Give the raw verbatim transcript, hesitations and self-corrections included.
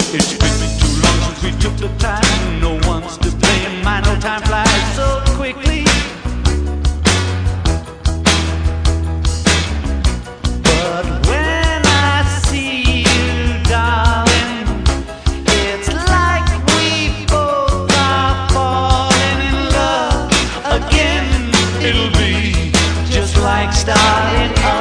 It's been too long since we took the time. No one's to blame. I know time flies so quickly. But when I see you, darling, it's like we both are falling in love again. It'll be just like starting up.